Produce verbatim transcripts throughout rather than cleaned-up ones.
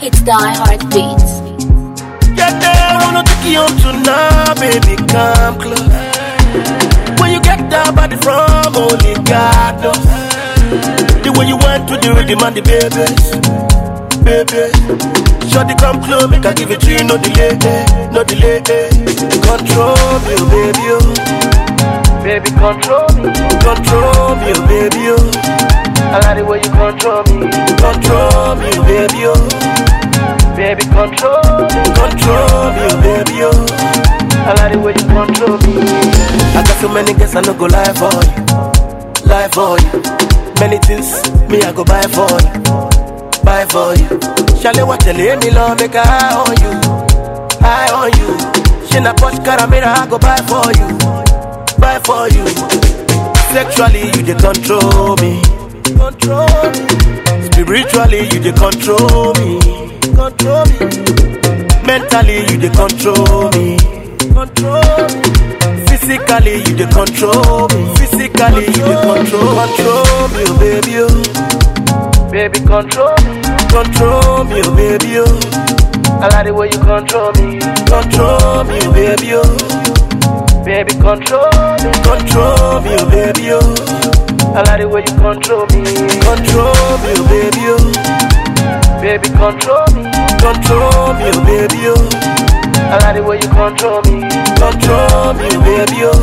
It's Die Hard Beats. Get there, I wanna take you home tonight, baby, come close. When you get down by the from, only God knows. The way you went to the rhythm and the babies, baby. Shorty come close, make I give it to you, no delay, no delay. Control me, oh baby, oh. Baby, control me, control me, oh baby, oh. I like the way you control me, control me, oh baby, oh. Baby, control me, control me, oh baby, oh. I like the way you control me. I got so many guests, I no go lie for you, lie for you. Many things, me I go buy for you, buy for you. Shall what tell me love, make a eye on you, eye on you. She na posh caramera, I go buy for you, buy for you. Sexually, you dey control me, control me. Spiritually, you dey control me, control me. Mentally, you dey control me, control me. Physically, you dey control me, physically, you dey control, control me, oh baby, oh. Baby, control me, control me, oh baby, oh. I like the way you control me, control me, oh baby, oh. Baby, control me, control me, oh baby, oh. I like the way you control me, control me, oh baby, oh. Baby, control me, control me, oh baby, oh. I like the way you control me, control me, oh baby, oh.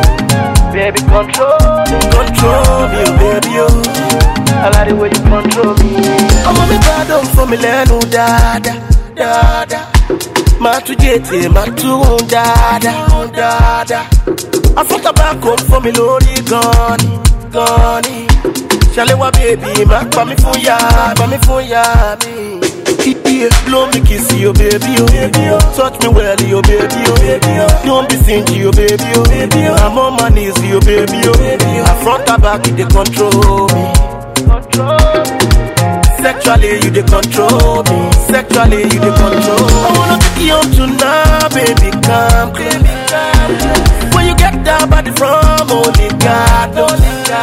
Baby, control me, control me, oh baby, oh. I like the way you control me. I'm on me bad on for me, lenu dada, dada. Ma tu jete, ma tu dada, dada. I fuck back home for me, lori gone, gone. Shalewa baby, ma pa mi fun ya, pa mi fun ya mi. Yeah, blow me kiss you, baby, oh baby, oh. Touch me well, yo baby, oh baby, oh. Don't be stingy, yo baby, oh baby, oh. I'm on my knees, yo baby, oh baby, oh. I front and back, you dey control me, control me. Sexually, you dey control me, sexually, you dey control me. I wanna take you home tonight, baby, come, baby, come. When you get down by the from, only God knows.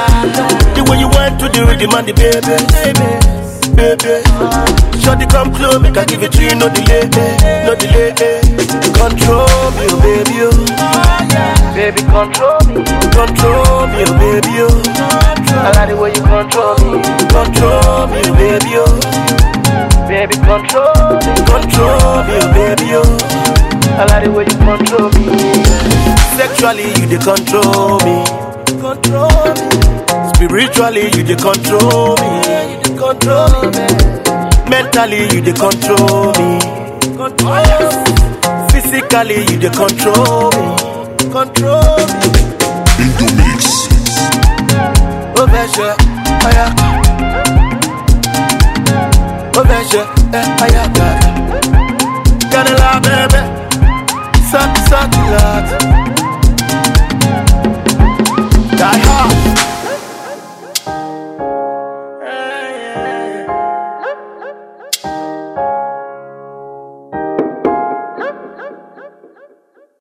The way you went to the rhythm and the babies, baby. Shorty come close, make I give it to you, no delay, no delay. Control me, oh baby, oh. Baby, control me, control me, oh baby, oh. I like the way you control me, control me, oh baby, oh. Baby, control me, control me, oh baby, oh. I like the way you control me. Sexually, you dey control me, control me. Spiritually, you dey control me, you dey control me. Mentally, you dey control me, control me. Physically, you dey control me, control me. Into mix. Oveshe, aya. Oveshe, eh, aya, aya. Got a lot, baby. Suck, suck, lot.